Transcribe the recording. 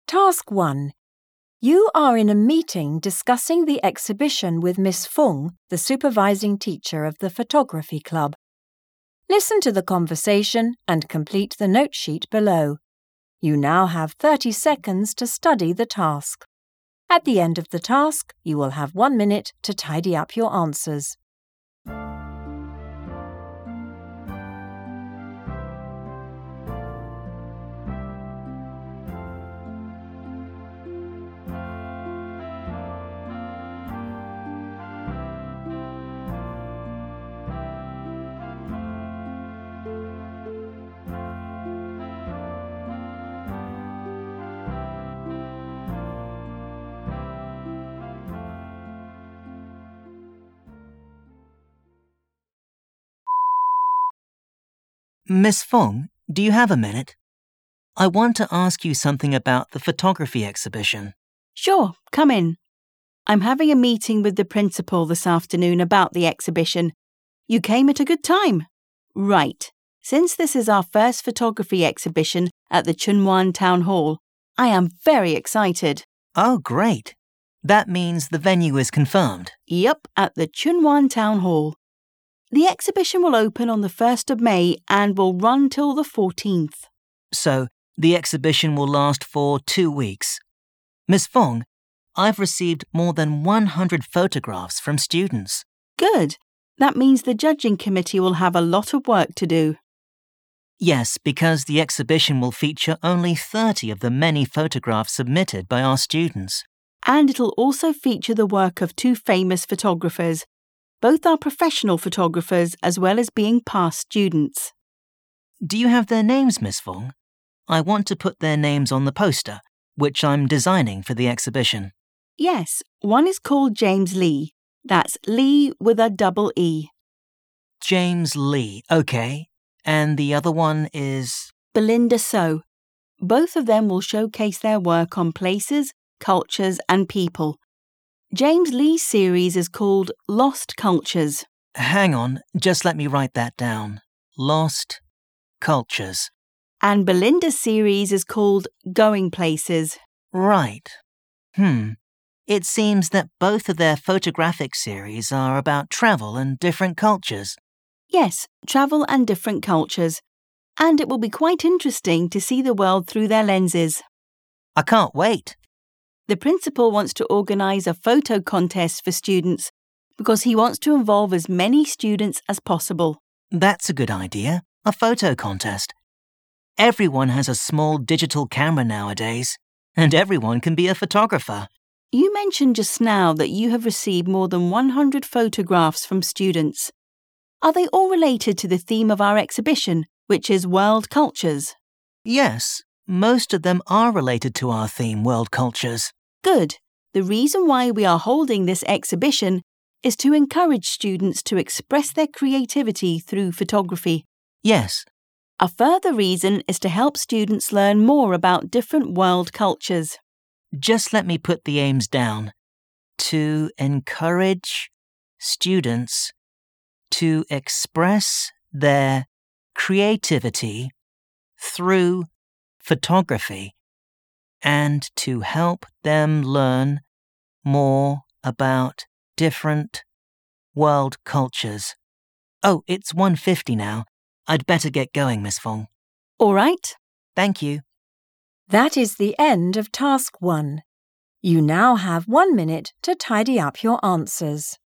Task 1. You are in a meeting discussing the exhibition with Miss Fung, the supervising teacher of the photography club. Listen to the conversation and complete the note sheet below. You now have 30 seconds to study the task. At the end of the task, you will have 1 minute to tidy up your answers. Miss Fung, do you have a minute? I want to ask you something about the photography exhibition. Sure, come in. I'm having a meeting with the principal this afternoon about the exhibition. You came at a good time. Right. Since this is our first photography exhibition at the Chunwan Town Hall, I am very excited. Oh, great. That means the venue is confirmed. Yep, at the Chunwan Town Hall. The exhibition will open on the 1st of May and will run till the 14th. So, the exhibition will last for 2 weeks. Miss Fung, I've received more than 100 photographs from students. Good. That means the judging committee will have a lot of work to do. Yes, because the exhibition will feature only 30 of the many photographs submitted by our students. And it'll also feature the work of 2 famous photographers. Both are professional photographers as well as being past students. Do you have their names, Miss Fung? I want to put their names on the poster, which I'm designing for the exhibition. Yes, one is called James Lee. That's Lee with a double E. James Lee, okay. And the other one is? Belinda So. Both of them will showcase their work on places, cultures and people. James Lee's series is called Lost Cultures. Hang on, just let me write that down. Lost Cultures. And Belinda's series is called Going Places. Right. It seems that both of their photographic series are about travel and different cultures. Yes, travel and different cultures. And it will be quite interesting to see the world through their lenses. I can't wait. The principal wants to organise a photo contest for students because he wants to involve as many students as possible. That's a good idea, a photo contest. Everyone has a small digital camera nowadays, and everyone can be a photographer. You mentioned just now that you have received more than 100 photographs from students. Are they all related to the theme of our exhibition, which is World Cultures? Yes, most of them are related to our theme, World Cultures. Good. The reason why we are holding this exhibition is to encourage students to express their creativity through photography. Yes. A further reason is to help students learn more about different world cultures. Just let me put the aims down. To encourage students to express their creativity through photography and to help them learn more about different world cultures. Oh, it's 1:50 now. I'd better get going, Miss Fung. All right. Thank you. That is the end of Task 1. You now have 1 minute to tidy up your answers.